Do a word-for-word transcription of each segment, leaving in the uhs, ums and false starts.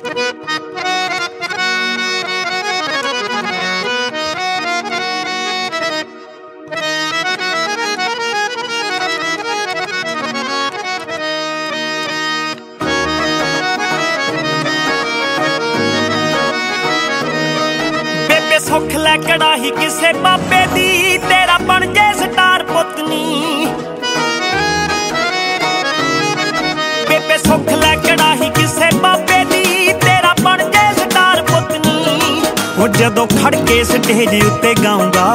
ਸੁੱਖ ਲੈ ਕੜਾਹੀ ਕਿਸੇ ਬਾਬੇ ਦੀ, ਤੇਰਾ ਬਣ ਜੇ ਸਟਾਰ ਪੁੱਤਨੀ। ਬੇਬੇ ਸੁੱਖ ਲੈ ਕੜਾਹੀ ਕਿਸੇ ਬਾਬੇ ਦੀ, ਤੇਰਾ ਬਣ ਜੇ ਸਟਾਰ ਪੁੱਤਨੀ। ਉਹ ਜਦੋਂ ਖੜ ਕੇ ਸਟੇਜ ਉੱਤੇ ਗਾਉਂਗਾ,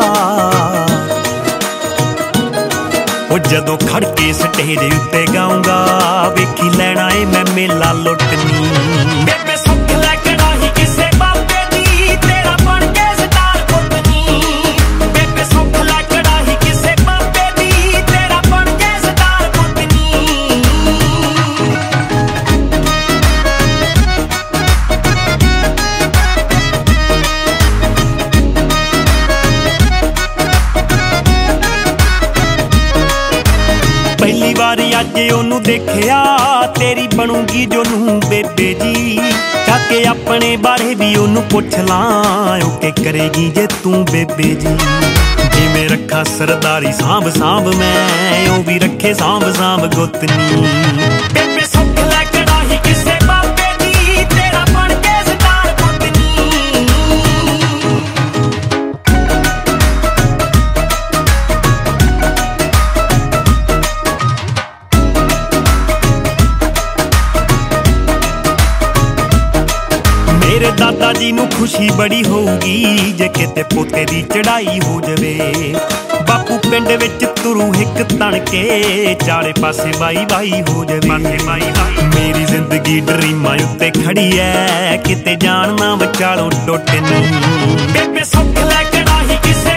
ਉਹ ਜਦੋਂ ਖੜ ਕੇ ਸਟੇਜ ਉੱਤੇ ਗਾਉਂਗਾ, ਵੇਖੀ ਲੈਣਾ ਏ ਮੈਂ ਮੇਲਾ ਲੁੱਟਨੀ। ਬੇਬੇ ਸੁੱਖ ਲੈ ਕੜਾਹੀ ਕਿਸੇ ਬਾਬੇ ਦੀ, ਤੇਰਾ ਬਣ ਕੇ ਪਹਿਲੀ ਵਾਰੀ ਅੱਜ ਉਹਨੂੰ ਦੇਖਿਆ, ਤੇਰੀ ਬਣੂਗੀ ਜੋ ਨੂੰ ਬੇਬੇ ਜੀ। ਕਾਕੇ ਆਪਣੇ ਬਾਰੇ ਵੀ ਉਹਨੂੰ ਪੁੱਛ ਲਾਂ, ਉਹ ਕਿ ਕਰੇਗੀ ਜੇ ਤੂੰ ਬੇਬੇ ਜੀ। ਜਿਵੇਂ ਰੱਖਾਂ ਸਰਦਾਰੀ ਸਾਂਭ ਸਾਂਭ ਮੈਂ, ਉਹ ਵੀ ਰੱਖੇ ਸਾਂਭ ਸਾਂਭ ਗੁੱਤਨੀ। ਬੇਬੇ ਸੁੱਖ ਲੈ ਕੜਾਹੀ ਕਿਸੇ ਬਾਬੇ ਦੀ, ਤੇਰਾ ਬਣ ਕੇ ਸਟਾਰ ਪੁੱਤਨੀ। ਮੇਰੇ ਦਾਦਾ ਜੀ ਨੂੰ ਖੁਸ਼ੀ ਬੜੀ ਹੋਊਗੀ, ਜੇ ਕਿਤੇ ਪੋਤੇ ਦੀ ਚੜਾਈ ਹੋ ਜਾਵੇ। ਬਾਪੂ ਪਿੰਡ ਵਿੱਚ ਤੁਰੂ ਹਿੱਕ ਤਣ ਕੇ, ਚਾਰੇ ਪਾਸੇ ਬਾਈ ਬਾਈ ਹੋ ਜਾਵੇ। ਮੇਰੀ ਜ਼ਿੰਦਗੀ ਡਰੀਮਾਂ ਉੱਤੇ ਖੜੀ ਐ, ਕਿਤੇ ਜਾਣ ਨਾ ਵਿਚਾਲੋਂ ਟੁੱਟ ਨੀ। ਬੇਬੇ ਸੁੱਖ ਲੈ ਕੜਾਹੀ ਕਿਸੇ